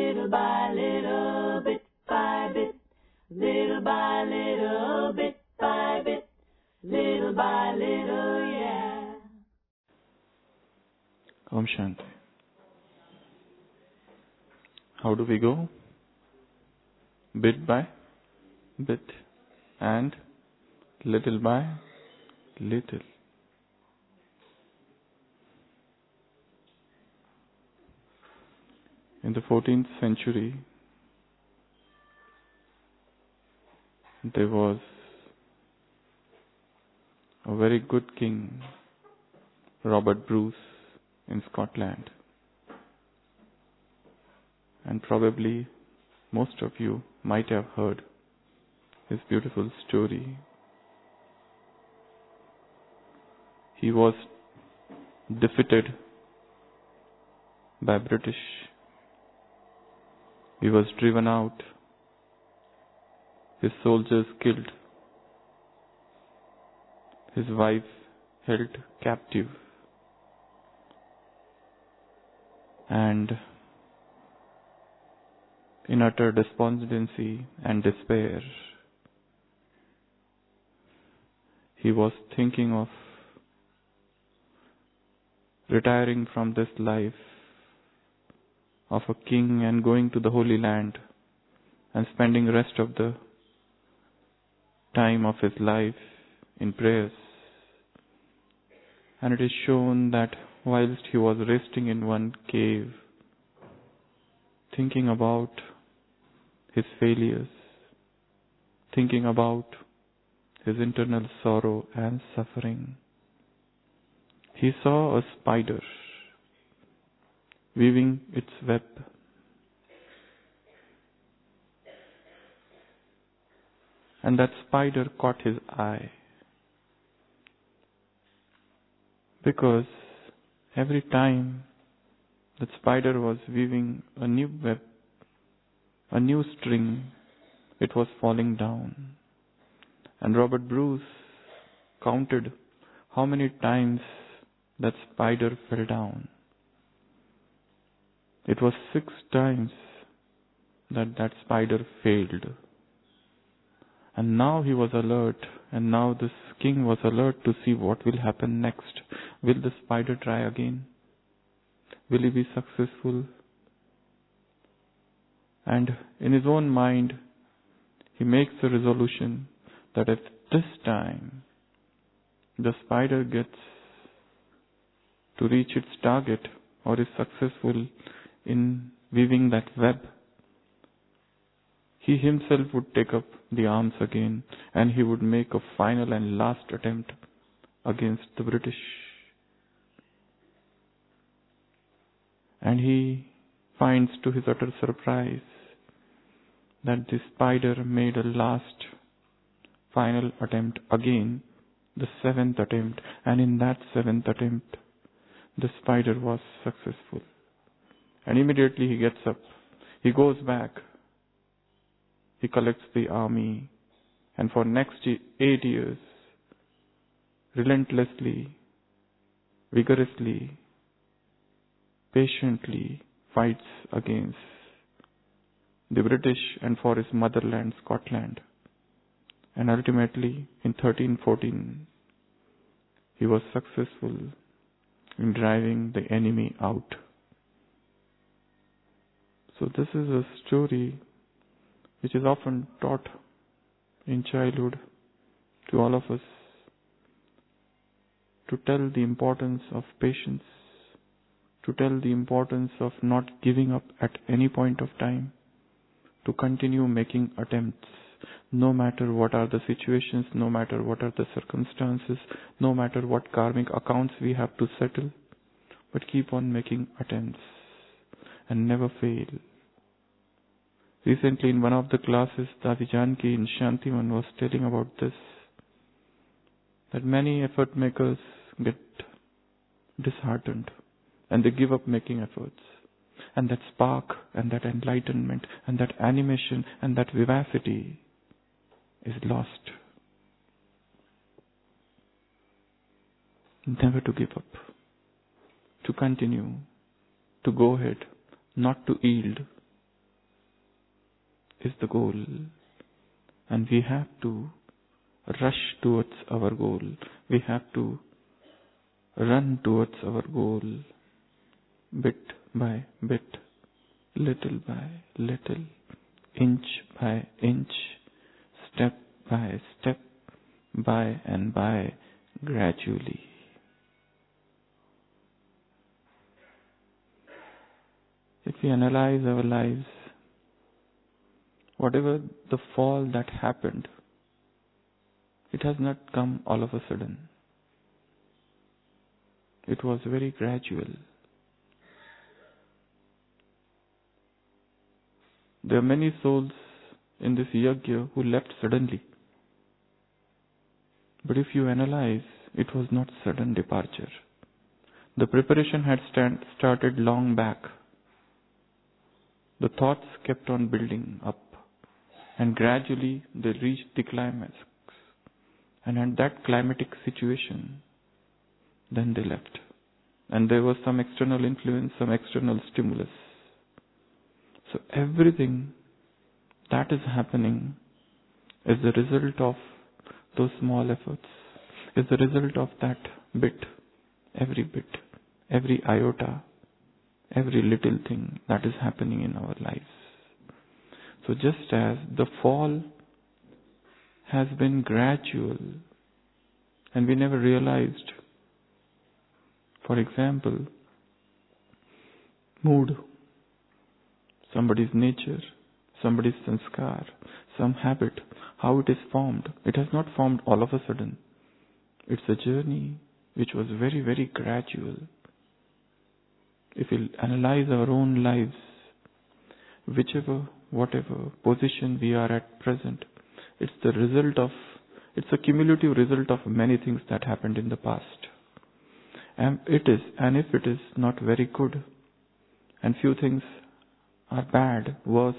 little by little, bit by bit, little by little, bit by bit, little by little, yeah. Om Shanti. How do we go? Bit by bit and little by little. In the 14th century, there was a very good king, Robert Bruce, in Scotland. And probably most of you might have heard his beautiful story. He was defeated by British. He was driven out, his soldiers killed, his wife held captive, and in utter despondency and despair, he was thinking of retiring from this life of a king and going to the Holy Land and spending the rest of the time of his life in prayers. And it is shown that whilst he was resting in one cave, thinking about his failures, thinking about his internal sorrow and suffering, he saw a spider weaving its web. And that spider caught his eye, because every time that spider was weaving a new web, a new string, it was falling down. And Robert Bruce counted how many times that spider fell down. It was 6 times that spider failed. And now he was alert, and now this king was alert to see what will happen next. Will the spider try again? Will he be successful? And in his own mind, he makes a resolution that if this time the spider gets to reach its target or is successful in weaving that web, he himself would take up the arms again and he would make a final and last attempt against the British. And he finds to his utter surprise that the spider made a last final attempt again, the 7th attempt, and in that 7th attempt the spider was successful. And immediately he gets up, he goes back, he collects the army, and for next 8 years, relentlessly, vigorously, patiently fights against the British and for his motherland, Scotland. And ultimately, in 1314, he was successful in driving the enemy out. So this is a story which is often taught in childhood to all of us, to tell the importance of patience, to tell the importance of not giving up at any point of time, to continue making attempts, no matter what are the situations, no matter what are the circumstances, no matter what karmic accounts we have to settle, but keep on making attempts and never fail. Recently in one of the classes, Dadi Janki in Shantivan was telling about this, that many effort makers get disheartened and they give up making efforts. And that spark and that enlightenment and that animation and that vivacity is lost. Never to give up, to continue, to go ahead, not to yield, is the goal, and we have to rush towards our goal. We have to run towards our goal, bit by bit, little by little, inch by inch, step by step, by and by, gradually. If we analyze our lives, whatever the fall that happened, it has not come all of a sudden. It was very gradual. There are many souls in this yajna who left suddenly. But if you analyze, it was not sudden departure. The preparation had started long back. The thoughts kept on building up, and gradually they reached the climax. And at that climatic situation, then they left. And there was some external influence, some external stimulus. So everything that is happening is the result of those small efforts, is the result of that bit, every iota, every little thing that is happening in our lives. So just as the fall has been gradual and we never realized, for example, mood, somebody's nature, somebody's sanskar, some habit, how it is formed. It has not formed all of a sudden. It's a journey which was very, very gradual. If we analyze our own lives, whatever position we are at present, it's a cumulative result of many things that happened in the past. And if it is not very good, and few things are bad, worst,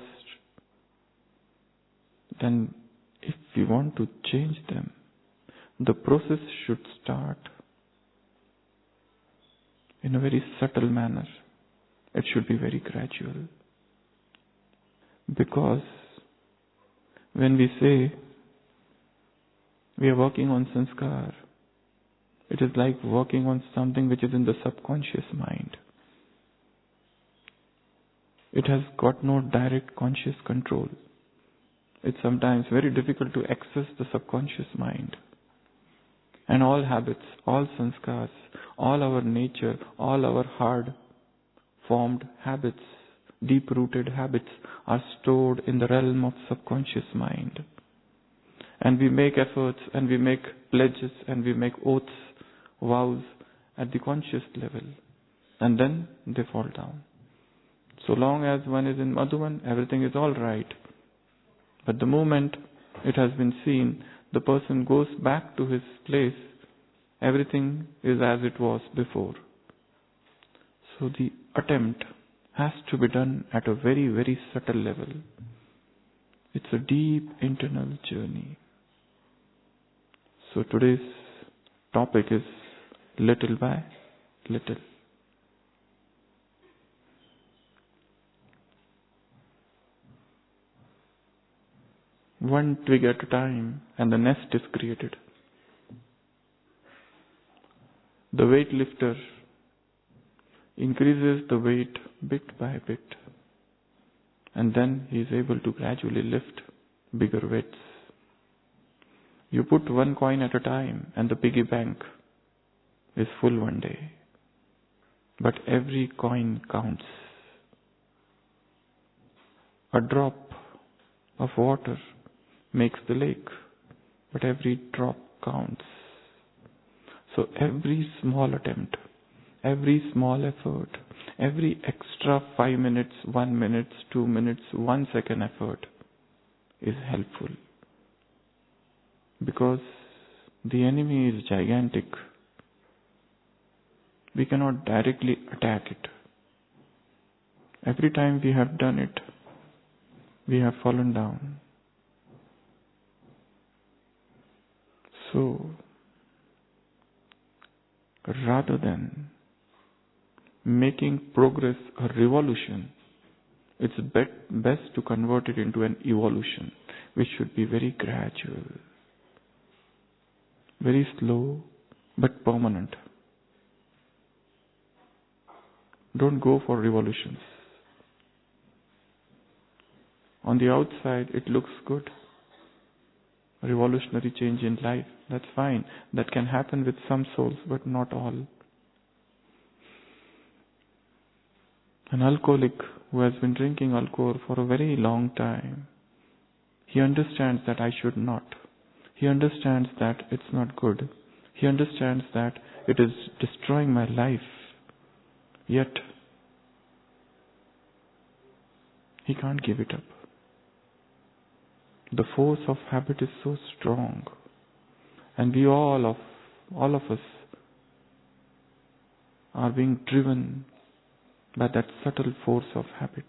then if we want to change them, the process should start in a very subtle manner. It should be very gradual. Because when we say we are working on sanskar, it is like working on something which is in the subconscious mind. It has got no direct conscious control. It's sometimes very difficult to access the subconscious mind. And all habits, all sanskars, all our nature, all our hard-formed habits, deep-rooted habits are stored in the realm of subconscious mind. And we make efforts and we make pledges and we make oaths, vows at the conscious level. And then they fall down. So long as one is in Madhuvan, everything is all right. But the moment it has been seen, the person goes back to his place, everything is as it was before. So the attempt has to be done at a very, very subtle level. It's a deep internal journey. So today's topic is little by little. One twig at a time and the nest is created. The weightlifter increases the weight bit by bit, and then he is able to gradually lift bigger weights. You put one coin at a time and the piggy bank is full one day. But every coin counts. A drop of water makes the lake, but every drop counts. So every small attempt, every small effort, every extra 5 minutes, 1 minute, 2 minutes, 1 second effort is helpful. Because the enemy is gigantic. We cannot directly attack it. Every time we have done it, we have fallen down. So, rather than making progress a revolution, It's best to convert it into an evolution, which should be very gradual, very slow, but permanent. Don't go for revolutions. On the outside, it looks good. Revolutionary change in life, that's fine. That can happen with some souls, but not all. An alcoholic who has been drinking alcohol for a very long time, he understands that I should not. He understands that it's not good. He understands that it is destroying my life. Yet, he can't give it up. The force of habit is so strong. And we all of us are being driven by that subtle force of habit.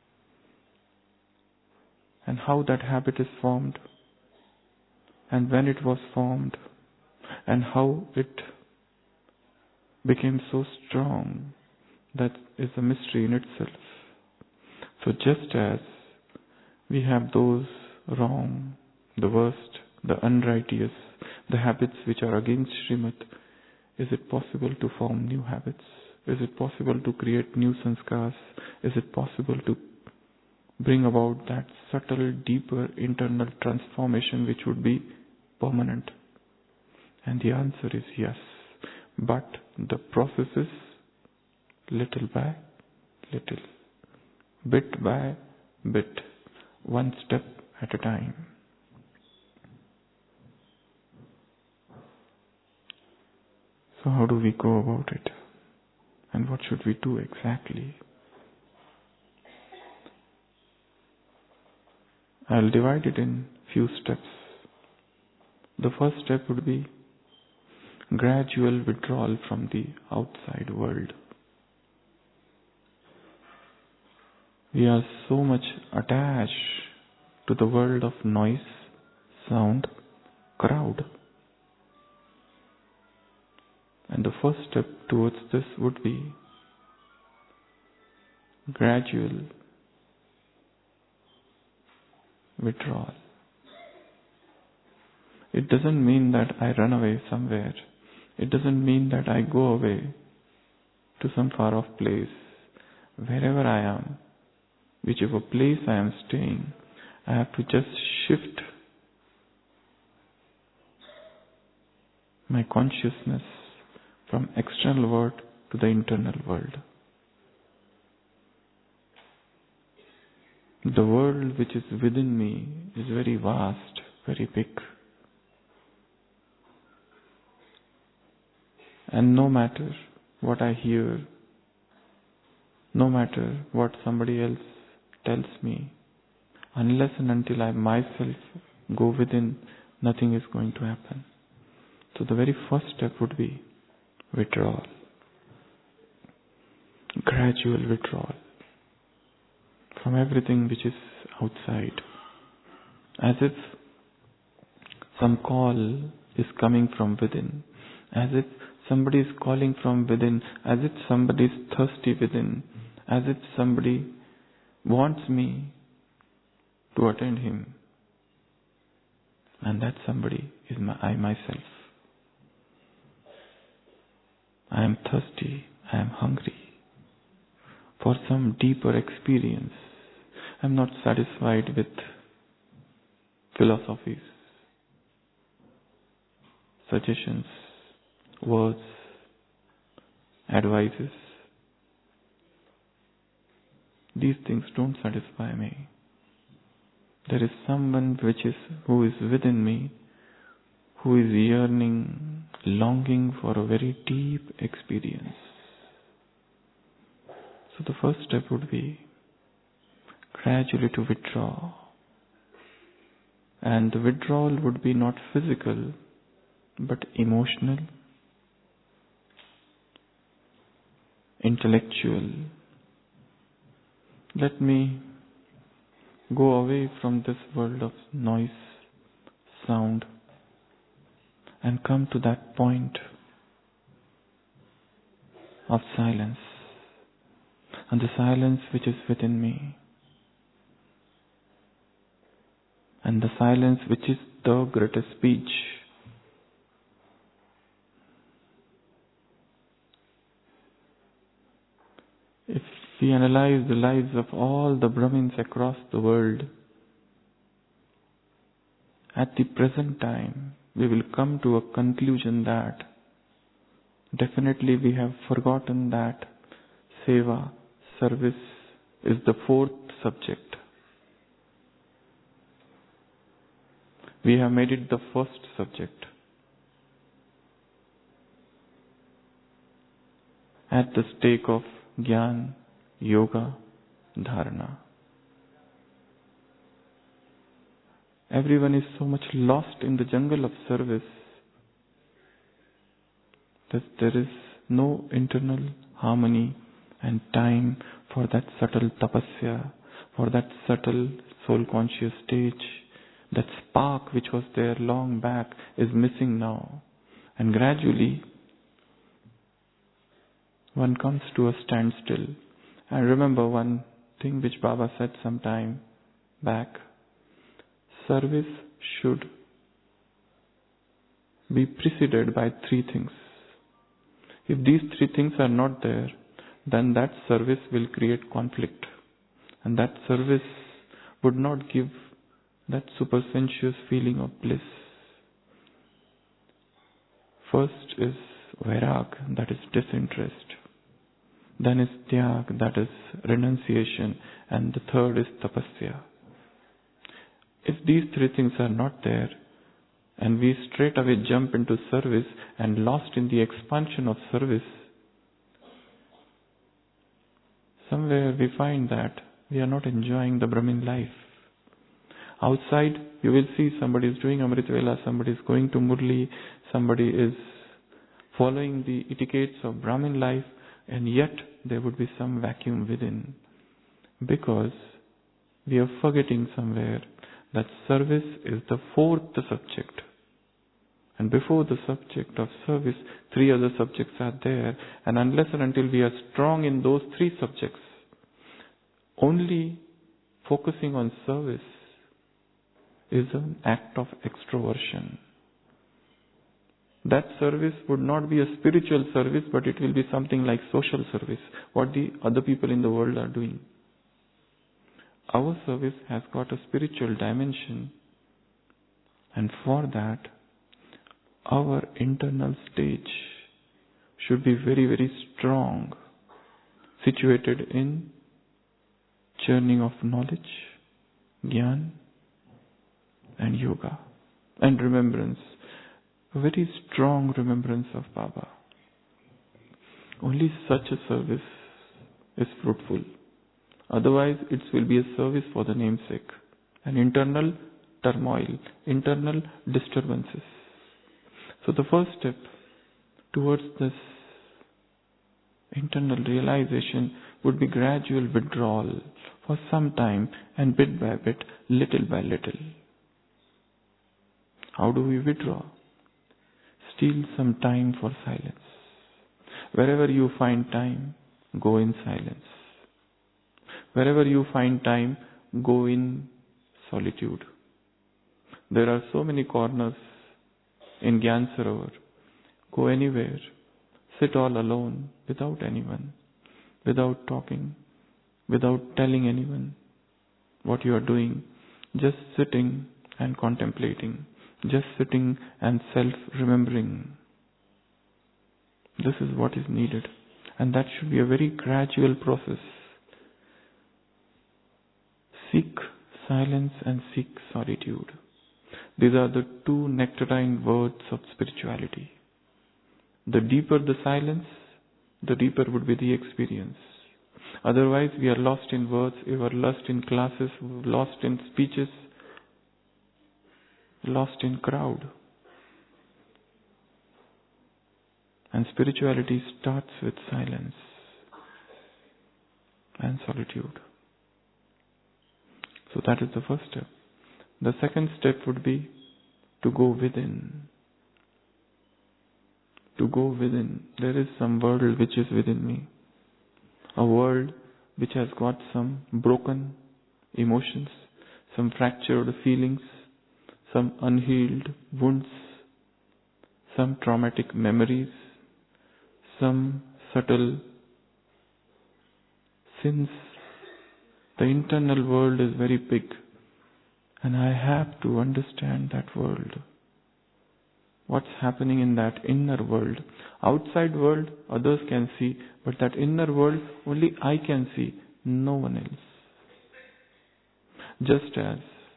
And how that habit is formed, and when it was formed, and how it became so strong, that is a mystery in itself. So just as we have those wrong, the worst, the unrighteous, the habits which are against Srimad, is it possible to form new habits? Is it possible to create new sanskars? Is it possible to bring about that subtle, deeper internal transformation which would be permanent? And the answer is yes. But the process is little by little, bit by bit, one step at a time. So how do we go about it? And what should we do exactly? I'll divide it in few steps. The first step would be gradual withdrawal from the outside world. We are so much attached to the world of noise, sound, crowd. And the first step towards this would be gradual withdrawal. It doesn't mean that I run away somewhere. It doesn't mean that I go away to some far off place. Wherever I am, whichever place I am staying, I have to just shift my consciousness from external world to the internal world. The world which is within me is very vast, very big. And no matter what I hear, no matter what somebody else tells me, unless and until I myself go within, nothing is going to happen. So the very first step would be withdrawal. Gradual withdrawal from everything which is outside. As if some call is coming from within. As if somebody is calling from within. As if somebody is thirsty within. As if somebody wants me to attend him. And that somebody is I myself. I am thirsty. I am hungry for some deeper experience. I am not satisfied with philosophies, suggestions, words, advices. These things don't satisfy me. There is someone who is within me, who is yearning, longing for a very deep experience. So the first step would be gradually to withdraw. And the withdrawal would be not physical, but emotional, intellectual. Let me go away from this world of noise, sound, and come to that point of silence. And the silence which is within me, and the silence which is the greatest speech. If we analyze the lives of all the Brahmins across the world, at the present time, we will come to a conclusion that definitely we have forgotten that seva, service, is the fourth subject. We have made it the first subject. At the stake of Gyan, Yoga, Dharana. Everyone is so much lost in the jungle of service that there is no internal harmony and time for that subtle tapasya, for that subtle soul conscious stage. That spark which was there long back is missing now. And gradually, one comes to a standstill. And remember one thing which Baba said some time back. Service should be preceded by three things. If these three things are not there, then that service will create conflict. And that service would not give that supersensuous feeling of bliss. First is vairag, that is disinterest. Then is tyag, that is renunciation. And the third is tapasya. If these three things are not there, and we straight away jump into service and lost in the expansion of service, somewhere we find that we are not enjoying the Brahmin life. Outside, you will see somebody is doing Amrit Vela, somebody is going to Murli, somebody is following the etiquettes of Brahmin life, and yet there would be some vacuum within. Because we are forgetting somewhere that service is the fourth subject. And before the subject of service, three other subjects are there. And unless and until we are strong in those three subjects, only focusing on service is an act of extroversion. That service would not be a spiritual service, but it will be something like social service, what the other people in the world are doing. Our service has got a spiritual dimension, and for that, our internal stage should be very, very strong, situated in churning of knowledge, Gyan, and Yoga, and remembrance, a very strong remembrance of Baba. Only such a service is fruitful. Otherwise, it will be a service for the namesake. An internal turmoil, internal disturbances. So the first step towards this internal realization would be gradual withdrawal for some time and bit by bit, little by little. How do we withdraw? Steal some time for silence. Wherever you find time, go in silence. Wherever you find time, go in solitude. There are so many corners in Gyan Sarovar. Go anywhere. Sit all alone, without anyone, without talking, without telling anyone what you are doing. Just sitting and contemplating. Just sitting and self-remembering. This is what is needed. And that should be a very gradual process. Seek silence and seek solitude. These are the two nectarine words of spirituality. The deeper the silence, the deeper would be the experience. Otherwise, we are lost in words, we are lost in classes, lost in speeches, lost in crowd. And spirituality starts with silence and solitude. So that is the first step. The second step would be to go within. To go within. There is some world which is within me. A world which has got some broken emotions, some fractured feelings, some unhealed wounds, some traumatic memories, some subtle sins. The internal world is very big, and I have to understand that world. What's happening in that inner world? Outside world, others can see, but that inner world, only I can see, no one else. Just as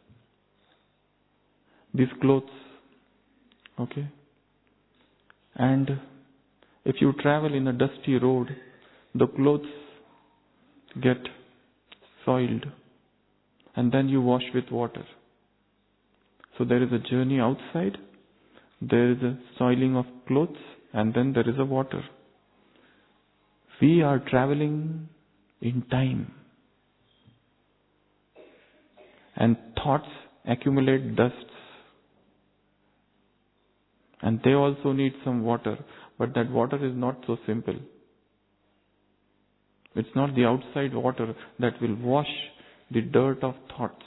these clothes, okay? And if you travel in a dusty road, the clothes get soiled, and then you wash with water. So there is a journey outside, there is a soiling of clothes, and then there is a water. We are traveling in time, and thoughts accumulate dusts, and they also need some water, but that water is not so simple. It's not the outside water that will wash the dirt of thoughts.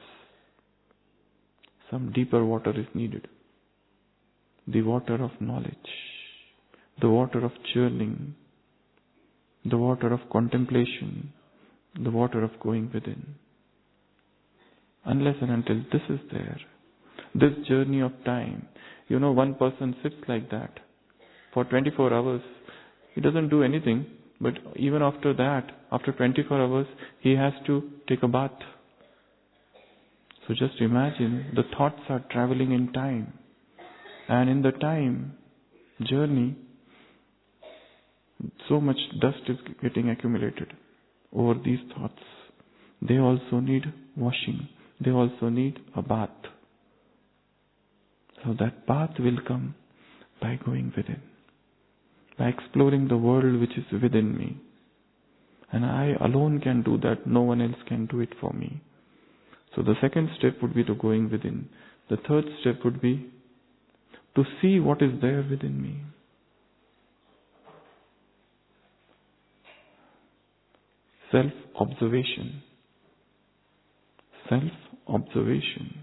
Some deeper water is needed. The water of knowledge, the water of churning, the water of contemplation, the water of going within. Unless and until this is there, this journey of time, one person sits like that for 24 hours. He doesn't do anything, but even after that, after 24 hours, he has to take a bath. So just imagine the thoughts are traveling in time. And in the time journey, so much dust is getting accumulated over these thoughts. They also need washing. They also need a bath. So that bath will come by going within, by exploring the world which is within me. And I alone can do that. No one else can do it for me. So the second step would be to going within. The third step would be to see what is there within me. Self-observation. Self-observation.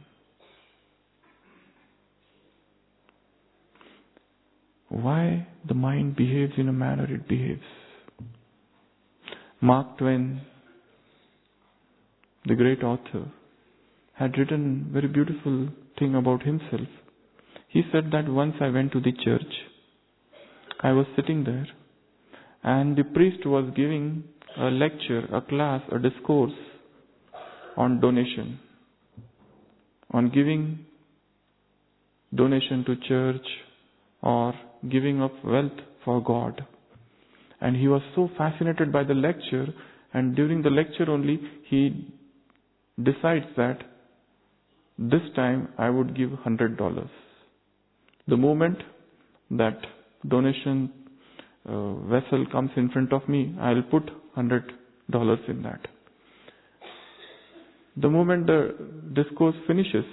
Why the mind behaves in a manner it behaves. Mark Twain, the great author, had written a very beautiful thing about himself. He said that once I went to the church, I was sitting there, and the priest was giving a lecture, a class, a discourse on donation, on giving donation to church or giving of wealth for God. And he was so fascinated by the lecture, and during the lecture only he decides that this time I would give $100. The moment that donation vessel comes in front of me, I'll put $100 in that. The moment the discourse finishes,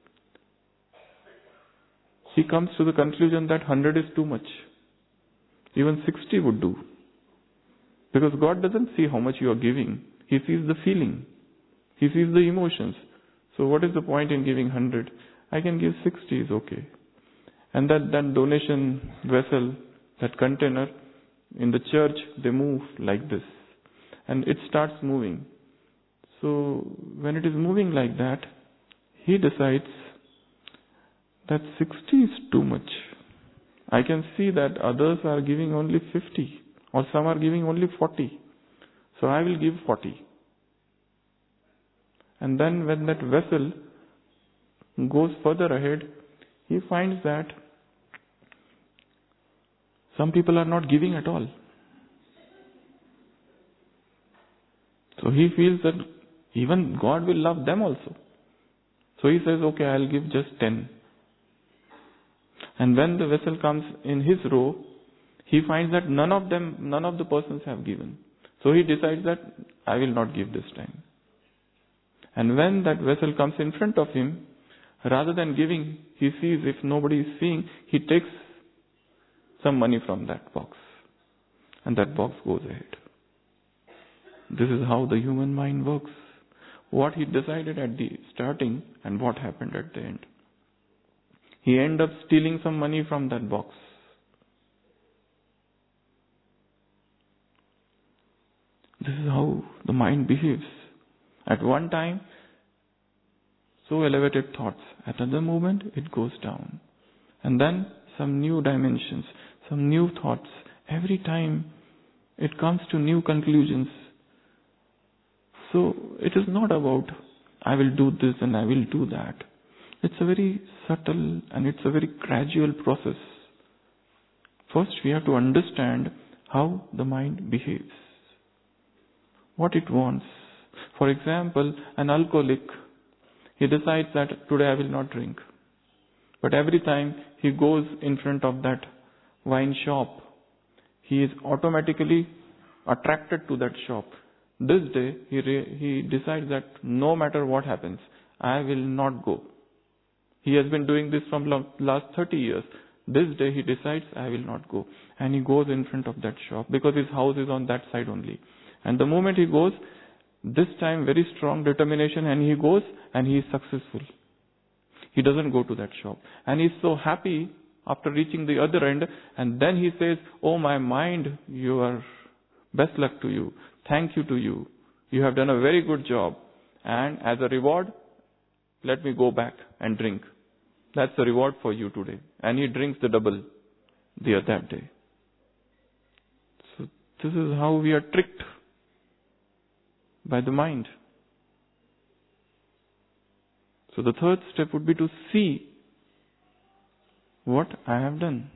he comes to the conclusion that 100 is too much. Even 60 would do. Because God doesn't see how much you are giving. He sees the feeling. He sees the emotions. So what is the point in giving 100? I can give 60 is okay. And that donation vessel, that container, in the church, they move like this. And it starts moving. So when it is moving like that, he decides that 60 is too much. I can see that others are giving only 50, or some are giving only 40. So I will give 40. And then when that vessel goes further ahead, he finds that some people are not giving at all. So he feels that even God will love them also. So he says, okay, I'll give just 10. And when the vessel comes in his row, he finds that none of the persons have given. So he decides that I will not give this time. And when that vessel comes in front of him, rather than giving, he sees if nobody is seeing, he takes some money from that box. And that box goes ahead. This is how the human mind works. What he decided at the starting and what happened at the end. He ends up stealing some money from that box. This is how the mind behaves. At one time, so elevated thoughts. At another moment, it goes down. And then some new dimensions, some new thoughts. Every time it comes to new conclusions. So it is not about, I will do this and I will do that. It's a very subtle and it's a very gradual process. First, we have to understand how the mind behaves. What it wants. For example, an alcoholic, he decides that today I will not drink. But every time he goes in front of that wine shop, he is automatically attracted to that shop. This day, he decides that no matter what happens, I will not go. He has been doing this from last 30 years. This day he decides, I will not go. And he goes in front of that shop because his house is on that side only. And the moment he goes, this time very strong determination, and he goes and he is successful. He doesn't go to that shop. And he is so happy after reaching the other end, and then he says, oh my mind, you are best luck to you. Thank you to you. You have done a very good job. And as a reward, let me go back and drink. That's the reward for you today. And he drinks the double that day. So this is how we are tricked by the mind. So the third step would be to see what I have done.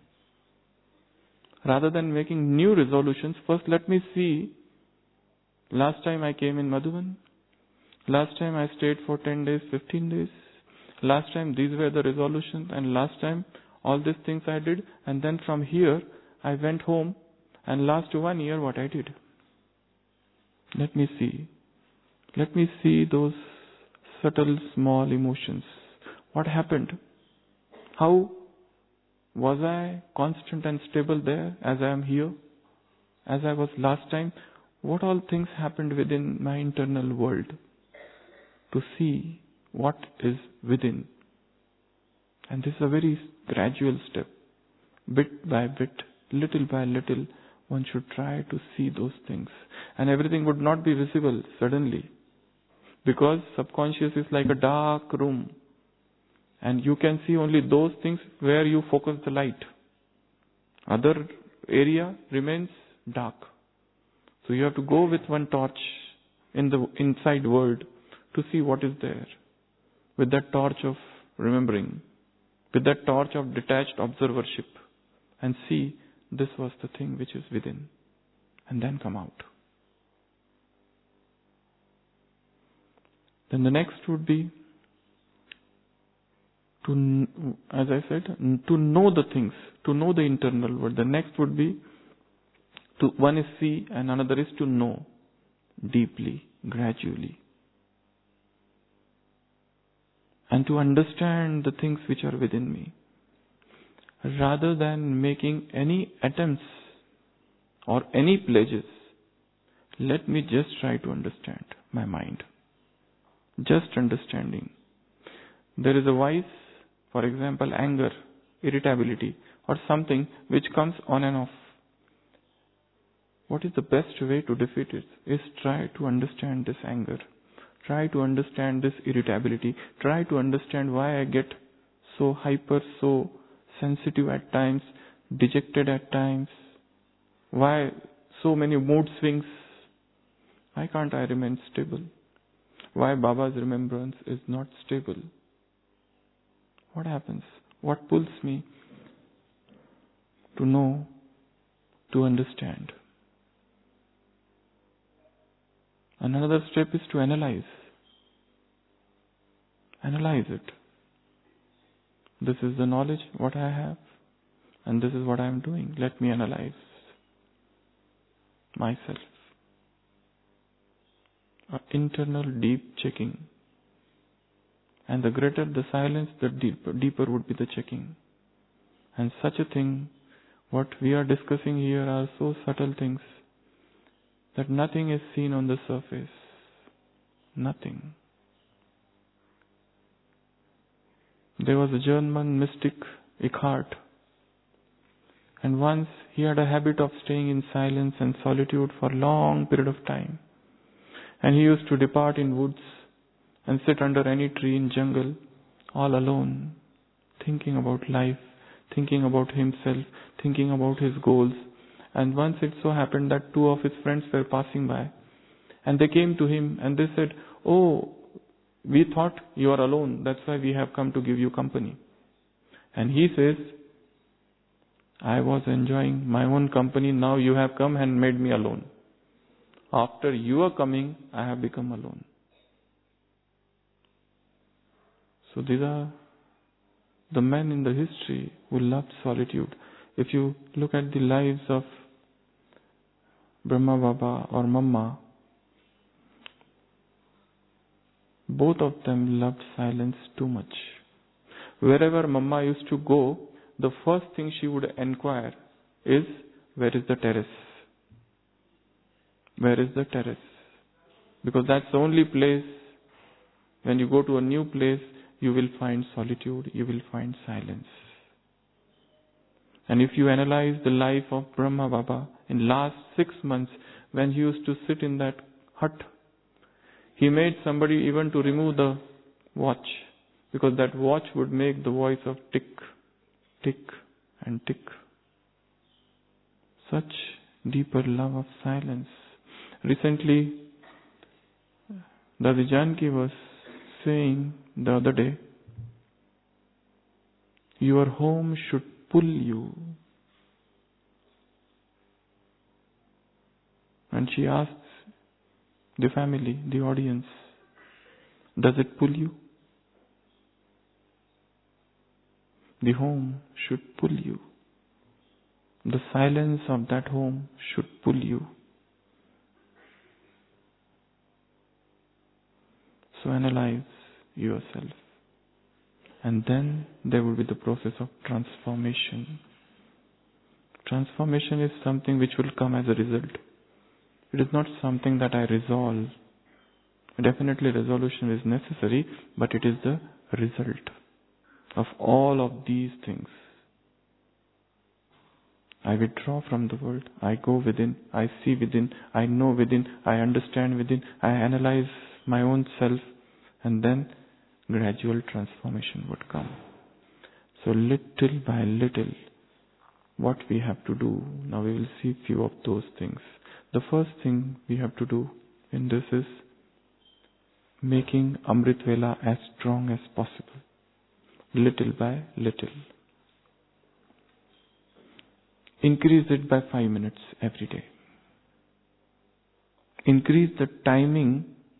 Rather than making new resolutions, first let me see. Last time I came in Madhuban. Last time I stayed for 10 days, 15 days. Last time these were the resolutions, and last time all these things I did. And then from here I went home, and last 1 year what I did. Let me see. Let me see those subtle small emotions. What happened? How was I constant and stable there as I am here? As I was last time? What all things happened within my internal world? To see what is within. And this is a very gradual step. Bit by bit, little by little, one should try to see those things. And everything would not be visible suddenly. Because subconscious is like a dark room. And you can see only those things where you focus the light. Other area remains dark. So you have to go with one torch in the inside world to see what is there. With that torch of remembering. With that torch of detached observership. And see, this was the thing which is within. And then come out. Then the next would be to, as I said, to know the things, to know the internal world. The next would be to, one is see and another is to know deeply, gradually. And to understand the things which are within me. Rather than making any attempts or any pledges, let me just try to understand my mind. Just understanding. There is a vice, for example, anger, irritability, or something which comes on and off. What is the best way to defeat it? Is try to understand this anger. Try to understand this irritability. Try to understand why I get so hyper, so sensitive at times, dejected at times. Why so many mood swings? Why can't I remain stable? Why Baba's remembrance is not stable? What happens? What pulls me to know, to understand? Another step is to analyze. Analyze it. This is the knowledge, what I have, and this is what I am doing. Let me analyze myself. An internal deep checking. And the greater the silence, the deeper would be the checking. And such a thing, what we are discussing here are so subtle things that nothing is seen on the surface. Nothing. There was a German mystic, Eckhart, and once he had a habit of staying in silence and solitude for a long period of time. And he used to depart in woods and sit under any tree in jungle, all alone, thinking about life, thinking about himself, thinking about his goals. And once it so happened that two of his friends were passing by, and they came to him and they said, "Oh, we thought you are alone, that's why we have come to give you company." And he says, "I was enjoying my own company, now you have come and made me alone. After your coming, I have become alone." So these are the men in the history who loved solitude. If you look at the lives of Brahma Baba or Mamma, both of them loved silence too much. Wherever Mamma used to go, the first thing she would inquire is, where is the terrace? Where is the terrace? Because that's the only place, when you go to a new place, you will find solitude, you will find silence. And if you analyze the life of Brahma Baba in last 6 months, when he used to sit in that hut, he made somebody even to remove the watch, because that watch would make the voice of tick, tick and tick. Such deeper love of silence. Recently, Dadi Janki was saying the other day, your home should pull you. And she asks the family, the audience, does it pull you? The home should pull you. The silence of that home should pull you. So analyze yourself. And then there will be the process of transformation. Transformation is something which will come as a result. It is not something that I resolve. Definitely resolution is necessary, but it is the result of all of these things. I withdraw from the world. I go within. I see within. I know within. I understand within. I analyze my own self, and then gradual transformation would come. So little by little, what we have to do, now we will see few of those things. The first thing we have to do in this is making Amrit Vela as strong as possible, little by little. Increase it by 5 minutes every day. Increase the timing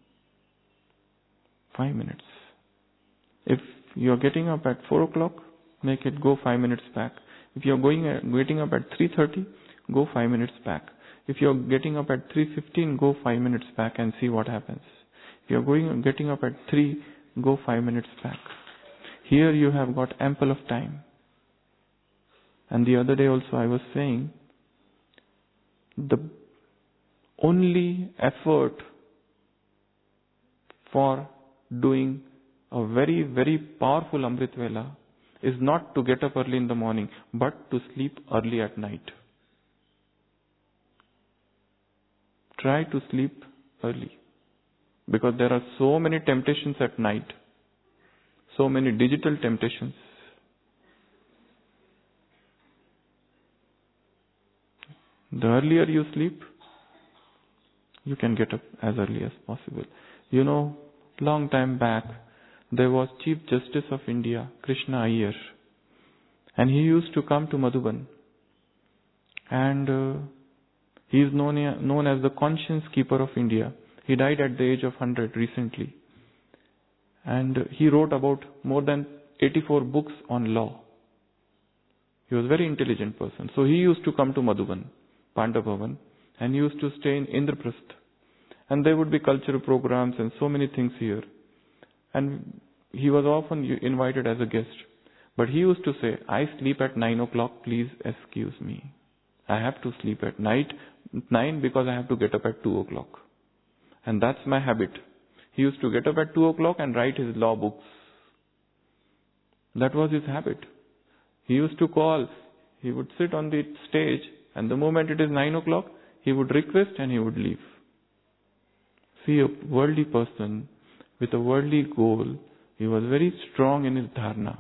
5 minutes. If you are getting up at 4 o'clock, make it go 5 minutes back. If you are getting up at 3:30, go 5 minutes back. If you are getting up at 3:15, go 5 minutes back and see what happens. If you are getting up at 3, go 5 minutes back. Here you have got ample of time. And the other day also I was saying, the only effort for doing a very, very powerful Amrit Vela is not to get up early in the morning, but to sleep early at night. Try to sleep early. Because there are so many temptations at night. So many digital temptations. The earlier you sleep, you can get up as early as possible. You know, long time back, there was Chief Justice of India, Krishna Iyer. And he used to come to Madhuban. And he is known as the conscience keeper of India. He died at the age of 100 recently. And he wrote about more than 84 books on law. He was a very intelligent person. So he used to come to Madhuban, Pandavavan, and he used to stay in Indraprastha. And there would be cultural programs and so many things here. And he was often invited as a guest. But he used to say, I sleep at 9 o'clock, please excuse me. I have to sleep at 9 because I have to get up at 2 o'clock. And that's my habit. He used to get up at 2 o'clock and write his law books. That was his habit. He used to call, he would sit on the stage, and the moment it is 9 o'clock, he would request and he would leave. See, a worldly person with a worldly goal, he was very strong in his dharana.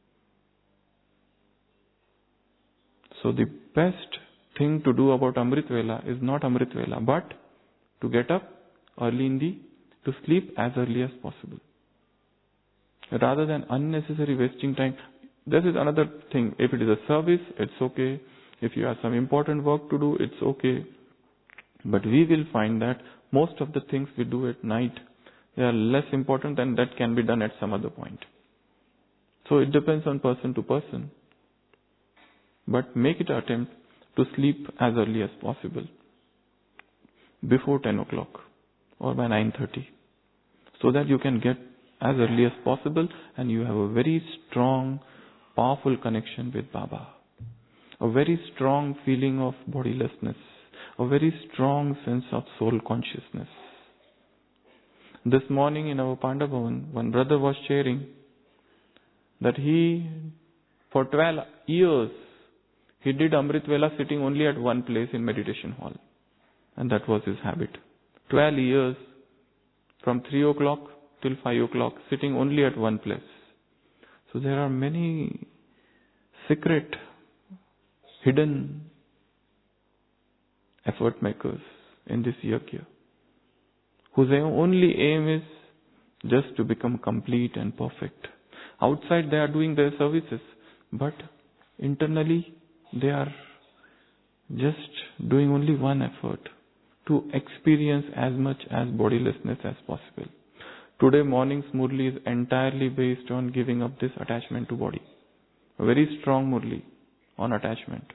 So the best thing to do about Amrit Vela is not Amrit Vela, but to get up early to sleep as early as possible. Rather than unnecessary wasting time. This is another thing. If it is a service, it's okay. If you have some important work to do, it's okay. But we will find that most of the things we do at night, they are less important and that can be done at some other point. So it depends on person to person. But make it an attempt to sleep as early as possible. Before 10 o'clock or by 9:30. So that you can get as early as possible and you have a very strong, powerful connection with Baba. A very strong feeling of bodilessness. A very strong sense of soul consciousness. This morning in our Panda Bhavan, one brother was sharing that he, for 12 years, he did Amrit Vela sitting only at one place in meditation hall. And that was his habit. 12 years, from 3 o'clock till 5 o'clock, sitting only at one place. So there are many secret, hidden effort makers in this yajna, whose only aim is just to become complete and perfect. Outside they are doing their services, but internally they are just doing only one effort, to experience as much as bodilessness as possible. Today morning's Murli is entirely based on giving up this attachment to body. A very strong Murli on attachment.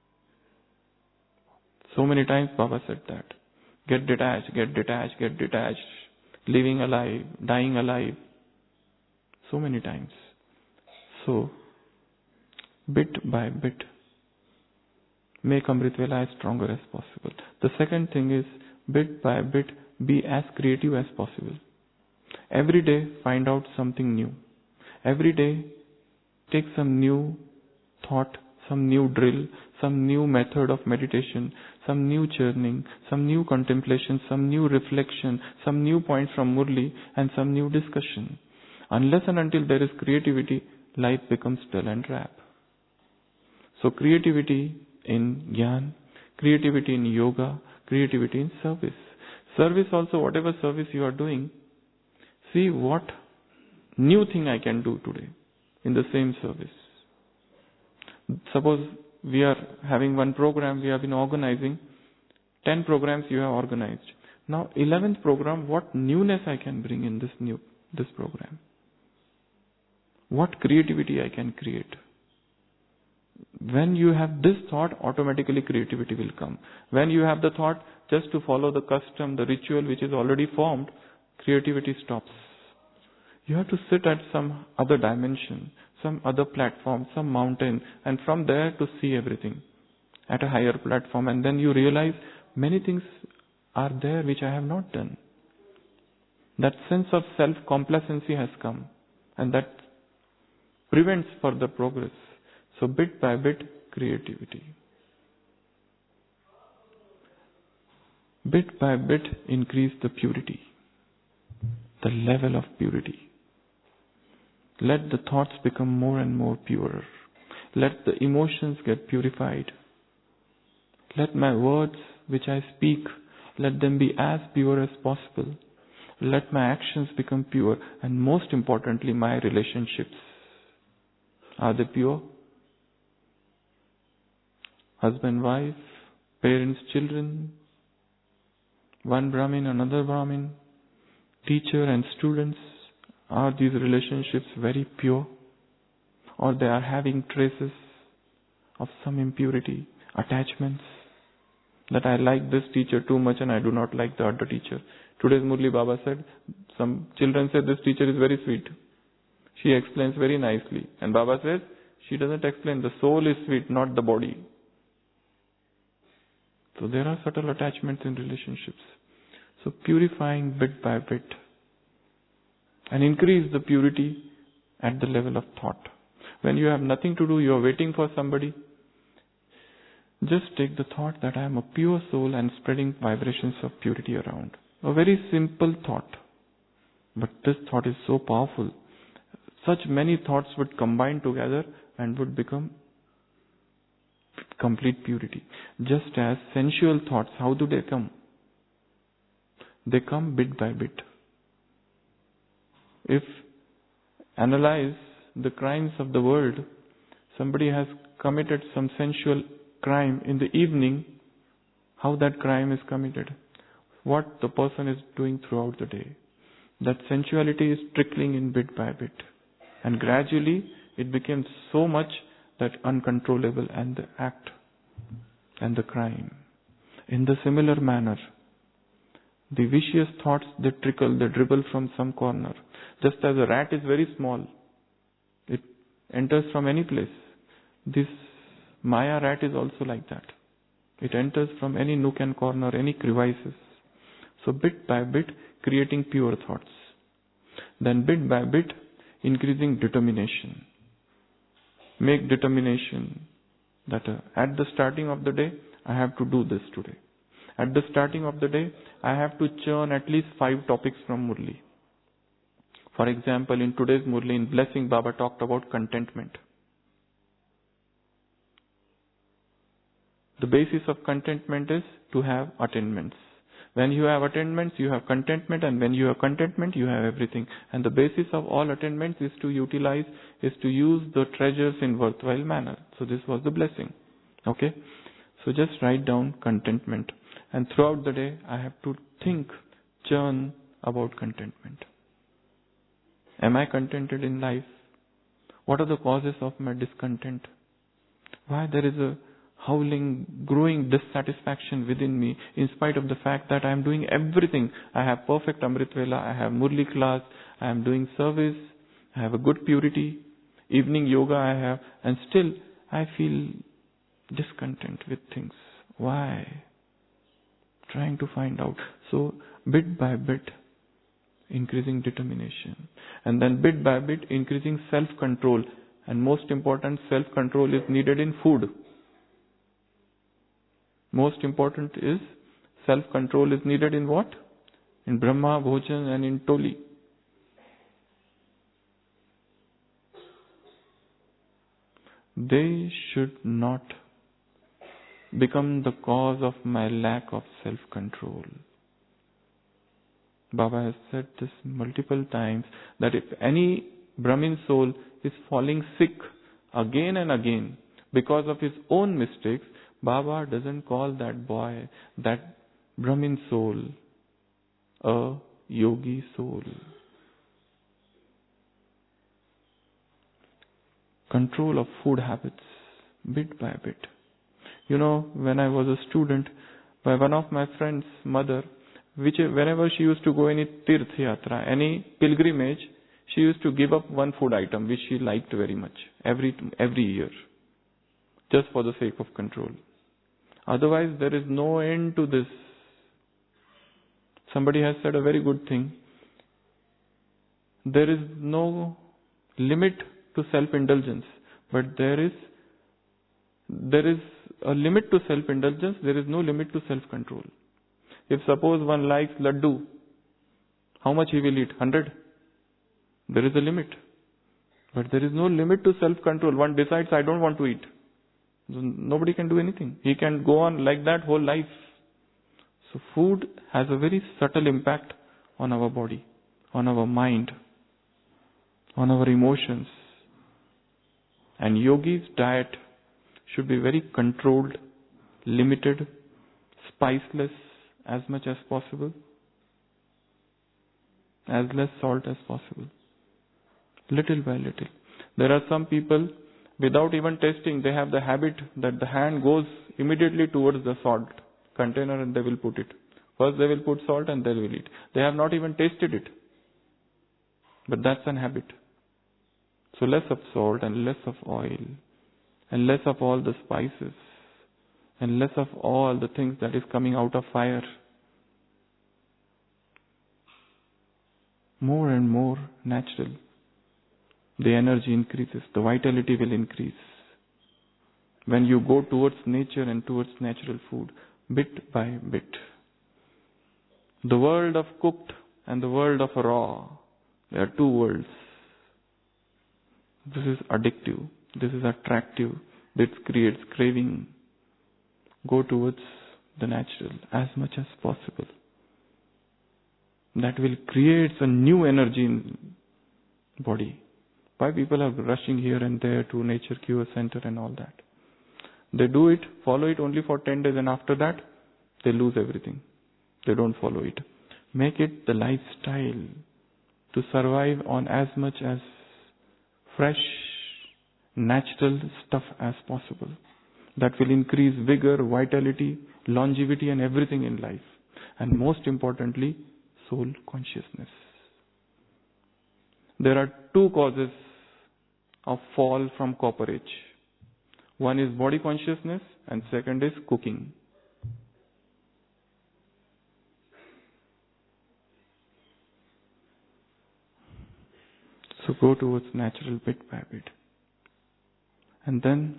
So many times Baba said that. Get detached, get detached, get detached. Living alive, dying alive. So many times. So, bit by bit, make Amrit Vela as stronger as possible. The second thing is, bit by bit, be as creative as possible. Every day, find out something new. Every day, take some new thought, some new drill, some new method of meditation, some new churning, some new contemplation, some new reflection, some new points from Murli, and some new discussion. Unless and until there is creativity, life becomes dull and drab. So creativity in Gyan, creativity in yoga, creativity in service. Service also, whatever service you are doing, see what new thing I can do today in the same service. Suppose we are having one program, we have been organizing, 10 programs you have organized. Now 11th program, what newness I can bring in this program? What creativity I can create? When you have this thought, automatically creativity will come. When you have the thought just to follow the custom, the ritual which is already formed, creativity stops. You have to sit at some other dimension, some other platform, some mountain, and from there to see everything at a higher platform. And then you realize many things are there which I have not done. That sense of self-complacency has come, and that prevents further progress. So bit by bit, creativity. Bit by bit, increase the purity, the level of purity. Let the thoughts become more and more purer. Let the emotions get purified. Let my words which I speak, let them be as pure as possible. Let my actions become pure, and most importantly, my relationships. Are they pure? Husband, wife, parents, children, one Brahmin, another Brahmin, teacher and students. Are these relationships very pure? Or they are having traces of some impurity, attachments? That I like this teacher too much and I do not like the other teacher. Today's Murli Baba said, some children said this teacher is very sweet. She explains very nicely. And Baba says, she doesn't explain. The soul is sweet, not the body. So there are subtle attachments in relationships. So purifying bit by bit. And increase the purity at the level of thought. When you have nothing to do, you are waiting for somebody. Just take the thought that I am a pure soul and spreading vibrations of purity around. A very simple thought. But this thought is so powerful. Such many thoughts would combine together and would become complete purity. Just as sensual thoughts, how do they come? They come bit by bit. If analyze the crimes of the world, somebody has committed some sensual crime in the evening, how that crime is committed, what the person is doing throughout the day. That sensuality is trickling in bit by bit. And gradually it becomes so much that uncontrollable and the act and the crime. In the similar manner, the vicious thoughts, they dribble from some corner. Just as a rat is very small, it enters from any place. This Maya rat is also like that. It enters from any nook and corner, any crevices. So bit by bit, creating pure thoughts. Then bit by bit, increasing determination. Make determination that at the starting of the day, I have to do this today. At the starting of the day, I have to churn at least 5 topics from Murli. For example, in today's Murli, in Blessing, Baba talked about contentment. The basis of contentment is to have attainments. When you have attainments, you have contentment, and when you have contentment, you have everything. And the basis of all attainments is to utilize, is to use the treasures in worthwhile manner. So this was the blessing. Okay? So just write down contentment. And throughout the day, I have to think, churn about contentment. Am I contented in life? What are the causes of my discontent? Why there is a howling, growing dissatisfaction within me, in spite of the fact that I am doing everything. I have perfect Amrit Vela, I have Murli class, I am doing service, I have a good purity, evening yoga I have, and still I feel discontent with things. Why? Trying to find out. So bit by bit, increasing determination. And then bit by bit, increasing self-control. And most important, self-control is needed in food. Most important is self-control is needed in what? In Brahma, Bhojan and in Toli. They should not become the cause of my lack of self-control. Baba has said this multiple times, that if any Brahmin soul is falling sick again and again because of his own mistakes, Baba doesn't call that boy, that Brahmin soul, a yogi soul. Control of food habits, bit by bit. You know, when I was a student, by one of my friend's mother, whenever she used to go any Tirth Yatra, any pilgrimage, she used to give up one food item which she liked very much, every year, just for the sake of control. Otherwise, there is no end to this. Somebody has said a very good thing. There is no limit to self-indulgence, but there is a limit to self-indulgence, there is no limit to self-control. If suppose one likes laddu, how much he will eat? 100? There is a limit. But there is no limit to self-control. One decides, I don't want to eat. Nobody can do anything. He can go on like that whole life. So food has a very subtle impact on our body, on our mind, on our emotions. And yogi's diet should be very controlled, limited, spiceless as much as possible, as less salt as possible, little by little. There are some people, without even tasting, they have the habit that the hand goes immediately towards the salt container and they will put it. First they will put salt and they will eat. They have not even tasted it. But that's an habit. So less of salt and less of oil and less of all the spices and less of all the things that is coming out of fire. More and more natural. the energy increases, the vitality will increase. When you go towards nature and towards natural food, bit by bit. The world of cooked and the world of raw, there are two worlds. This is addictive, this is attractive, this creates craving. Go towards the natural as much as possible. That will create a new energy in body. Why people are rushing here and there to nature cure center and all that? They do it, follow it only for 10 days, and after that, they lose everything. They don't follow it. Make it the lifestyle to survive on as much as fresh, natural stuff as possible. That will increase vigor, vitality, longevity and everything in life. And most importantly, soul consciousness. There are two causes of fall from copper age. One is body consciousness and second is cooking. So go towards natural bit by bit. And then,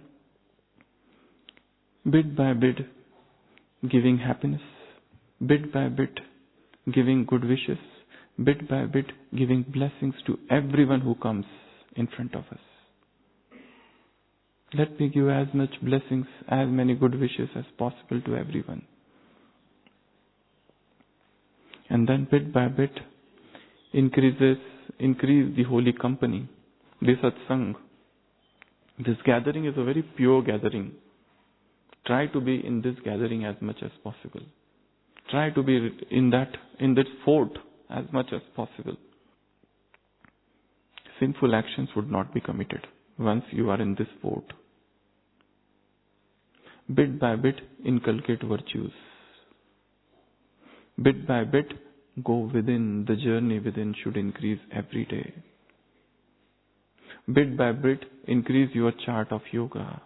bit by bit, giving happiness. Bit by bit, giving good wishes. Bit by bit, giving blessings to everyone who comes in front of us. Let me give as much blessings, as many good wishes as possible to everyone. And then bit by bit, increase the holy company, the satsang. This gathering is a very pure gathering. Try to be in this gathering as much as possible. Try to be in that fort as much as possible. Sinful actions would not be committed once you are in this fort. Bit by bit, inculcate virtues. Bit by bit, go within. The journey within should increase every day. Bit by bit, increase your chart of yoga.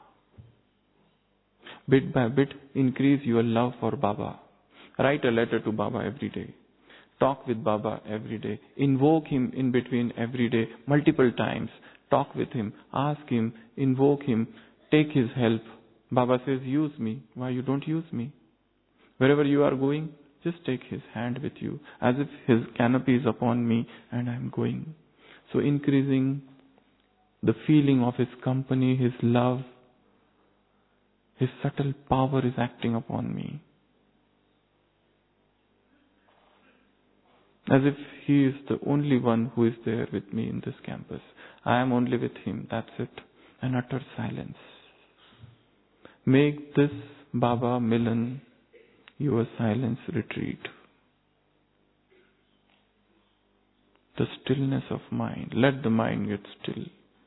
Bit by bit, increase your love for Baba. Write a letter to Baba every day. Talk with Baba every day. Invoke him in between every day, multiple times. Talk with him, ask him, invoke him, take his help. Baba says, use me. Why you don't use me? Wherever you are going, just take his hand with you, as if his canopy is upon me and I am going. So increasing the feeling of his company, his love, his subtle power is acting upon me. As if he is the only one who is there with me in this campus. I am only with him, that's it. An utter silence. Make this Baba Milan your silence retreat. The stillness of mind. Let the mind get still.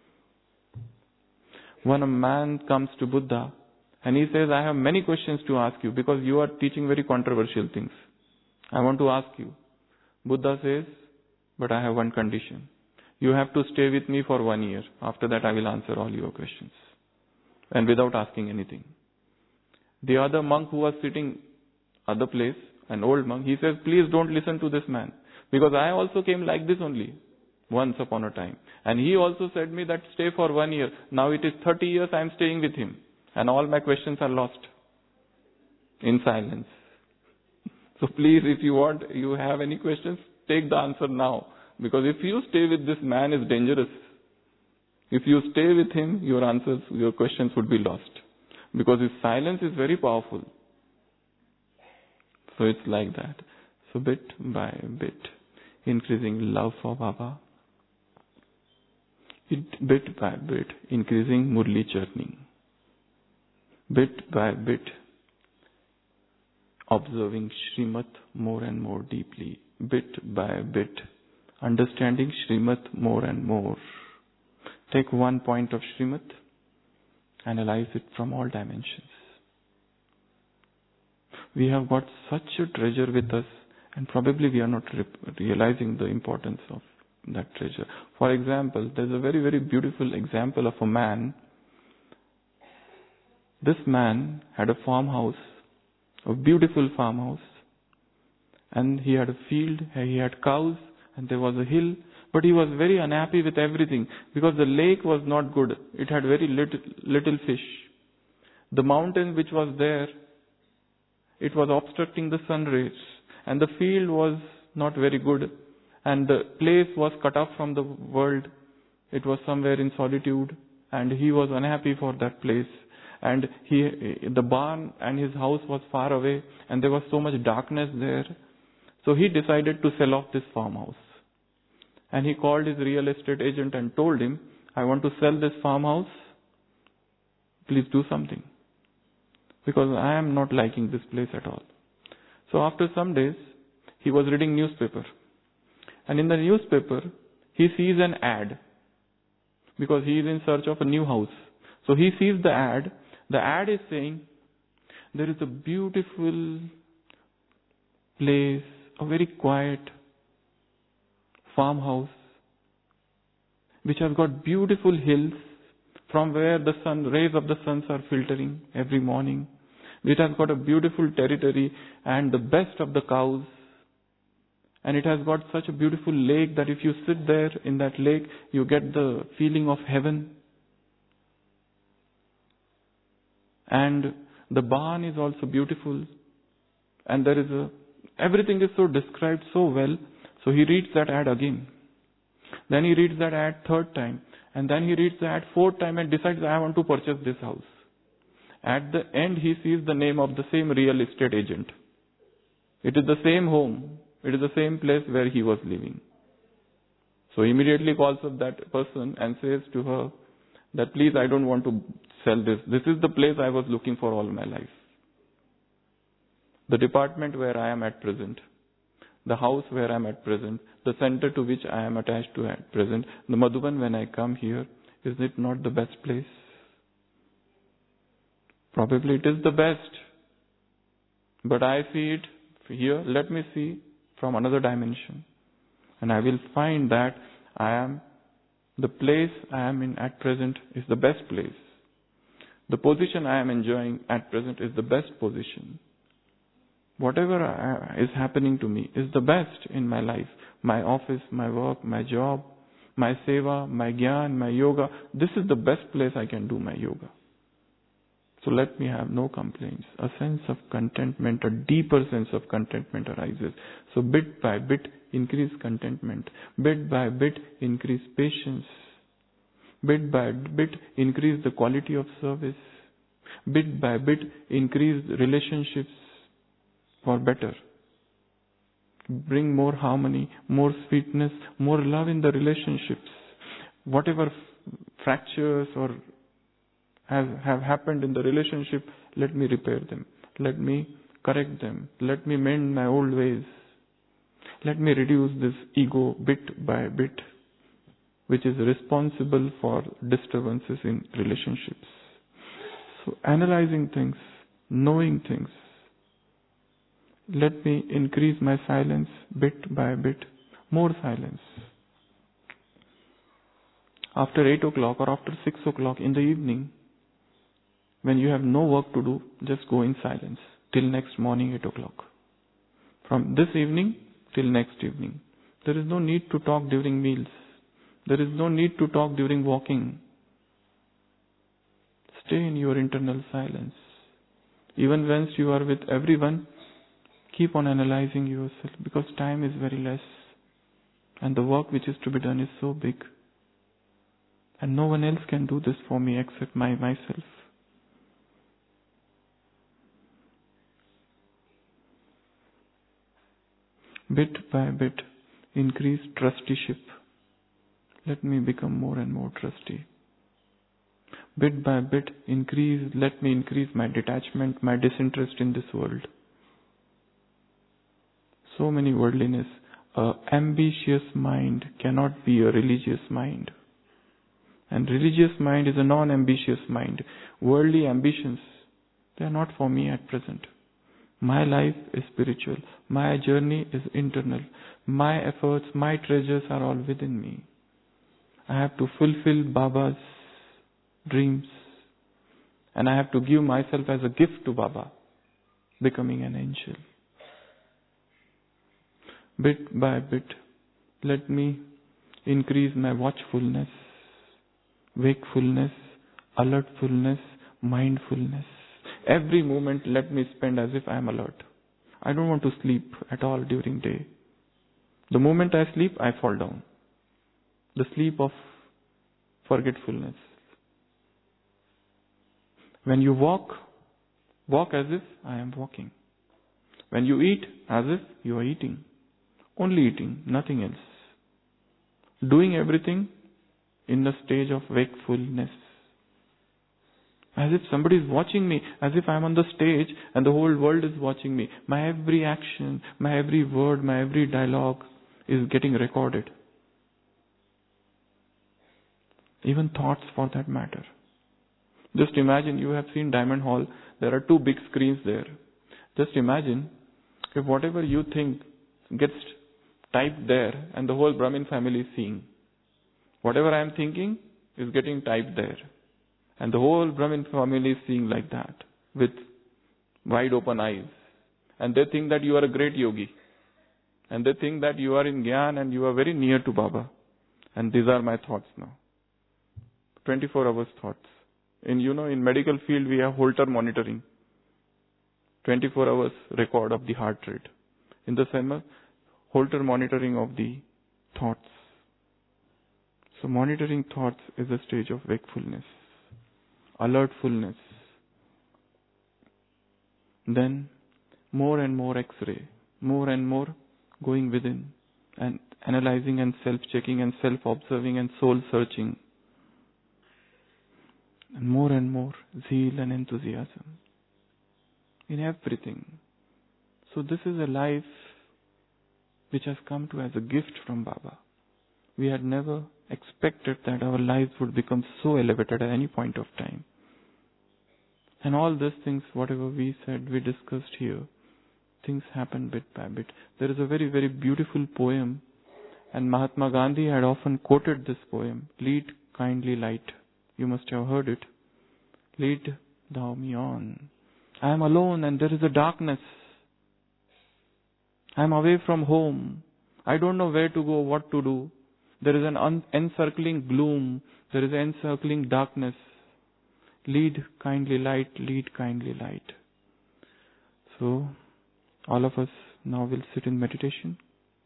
When a man comes to Buddha and he says, I have many questions to ask you because you are teaching very controversial things. I want to ask you. Buddha says, but I have one condition. You have to stay with me for 1 year. After that I will answer all your questions. And without asking anything. The other monk who was sitting other place, an old monk, he says, please don't listen to this man. Because I also came like this only, once upon a time. And he also said me that stay for 1 year. Now it is 30 years I am staying with him. And all my questions are lost. In silence. So please, if you have any questions, take the answer now. Because if you stay with this man, it's dangerous. If you stay with him, your questions would be lost. Because his silence is very powerful. So it's like that. So bit by bit, increasing love for Baba. Bit by bit, increasing Murli churning. Bit by bit, observing Srimad more and more deeply. Bit by bit, understanding Srimad more and more. Take one point of Srimad, analyze it from all dimensions. We have got such a treasure with us, and probably we are not realizing the importance of that treasure. For example, there's a very, very beautiful example of a man. This man had a farmhouse, a beautiful farmhouse, and he had a field, he had cows, and there was a hill But he was very unhappy with everything because the lake was not good. It had very little fish. The mountain which was there, it was obstructing the sun rays. And the field was not very good. And the place was cut off from the world. It was somewhere in solitude. And he was unhappy for that place. And the barn and his house was far away. And there was so much darkness there. So he decided to sell off this farmhouse. And he called his real estate agent and told him, I want to sell this farmhouse. Please do something. Because I am not liking this place at all. So after some days, he was reading newspaper. And in the newspaper, he sees an ad. Because he is in search of a new house. So he sees the ad. The ad is saying, there is a beautiful place, a very quiet farmhouse, which has got beautiful hills from where the rays of the sun are filtering every morning. It has got a beautiful territory and the best of the cows. And it has got such a beautiful lake that if you sit there in that lake, you get the feeling of heaven. And the barn is also beautiful. And everything is so described so well. So he reads that ad again. Then he reads that ad third time. And then he reads the ad fourth time and decides, I want to purchase this house. At the end, he sees the name of the same real estate agent. It is the same home. It is the same place where he was living. So he immediately calls up that person and says to her that, please, I don't want to sell this. This is the place I was looking for all my life. The department where I am at present. The house where I am at present. The center to which I am attached to at present. The Madhuban, when I come here, is it not the best place? Probably it is the best. But I see it here. Let me see from another dimension. And I will find that the place I am in at present is the best place. The position I am enjoying at present is the best position. Whatever is happening to me is the best in my life. My office, my work, my job, my seva, my gyan, my yoga. This is the best place I can do my yoga. So let me have no complaints. A sense of contentment, a deeper sense of contentment arises. So bit by bit, increase contentment. Bit by bit, increase patience. Bit by bit, increase the quality of service. Bit by bit, increase relationships for better. Bring more harmony, more sweetness, more love in the relationships. Whatever fractures or have happened in the relationship, let me repair them. Let me correct them. Let me mend my old ways. Let me reduce this ego bit by bit, which is responsible for disturbances in relationships. So analyzing things, knowing things. Let me increase my silence bit by bit. More silence. After 8 o'clock or after 6 o'clock in the evening, when you have no work to do, just go in silence till next morning 8 o'clock. From this evening till next evening. There is no need to talk during meals. There is no need to talk during walking. Stay in your internal silence. Even once you are with everyone, keep on analyzing yourself because time is very less. And the work which is to be done is so big. And no one else can do this for me except myself. Bit by bit, increase trusteeship. Let me become more and more trustee. Bit by bit, let me increase my detachment, my disinterest in this world. So many worldliness. An ambitious mind cannot be a religious mind. And religious mind is a non-ambitious mind. Worldly ambitions, they are not for me at present. My life is spiritual. My journey is internal. My efforts, my treasures are all within me. I have to fulfill Baba's dreams. And I have to give myself as a gift to Baba, becoming an angel. Bit by bit, let me increase my watchfulness, wakefulness, alertfulness, mindfulness. Every moment let me spend as if I am alert. I don't want to sleep at all during day. The moment I sleep, I fall down. The sleep of forgetfulness. When you walk as if I am walking. When you eat, as if you are eating. Only eating, nothing else. Doing everything in the stage of wakefulness. As if somebody is watching me, as if I am on the stage and the whole world is watching me. My every action, my every word, my every dialogue is getting recorded. Even thoughts for that matter. Just imagine, you have seen Diamond Hall, there are 2 big screens there. Just imagine if whatever you think gets typed there and the whole Brahmin family is seeing. Whatever I am thinking is getting typed there. And the whole Brahmin family is seeing like that, with wide open eyes. And they think that you are a great yogi. And they think that you are in Gyan and you are very near to Baba. And these are my thoughts now. 24 hours thoughts. In medical field we have Holter monitoring. 24 hours record of the heart rate. In the same Holter monitoring of the thoughts. So monitoring thoughts is a stage of wakefulness, alertfulness. Then more and more X-ray, more and more going within and analyzing and self-checking and self-observing and soul-searching. And more zeal and enthusiasm in everything. So this is a life which has come to as a gift from Baba. We had never expected that our lives would become so elevated at any point of time. And all these things, whatever we said, we discussed here, things happen bit by bit. There is a very, very beautiful poem, and Mahatma Gandhi had often quoted this poem, "Lead kindly light." You must have heard it. Lead thou me on. I am alone and there is a darkness. I am away from home. I don't know where to go, what to do. There is an encircling gloom. There is encircling darkness. Lead kindly light, lead kindly light. So, all of us now will sit in meditation.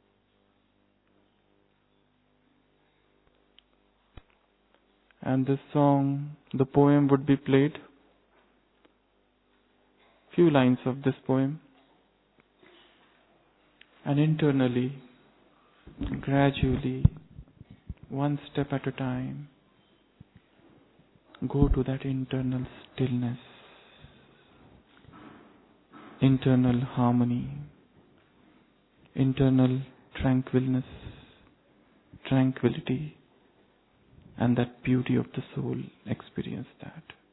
And this song, the poem would be played. Few lines of this poem. And internally, gradually, one step at a time, go to that internal stillness, internal harmony, internal tranquility, and that beauty of the soul. Experience that.